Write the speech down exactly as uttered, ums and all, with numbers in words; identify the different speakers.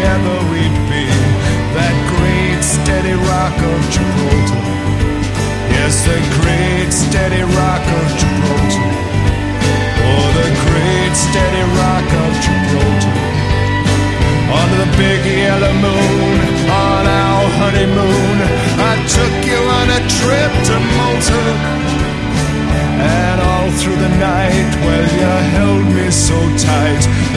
Speaker 1: together we'd be that great steady rock of Gibraltar. Yes, the great steady rock of Gibraltar. Oh, the great steady rock of Gibraltar. Under the big yellow moon, on our honeymoon, I took you on a trip to Malta. And all through the night, well, you held me so tight.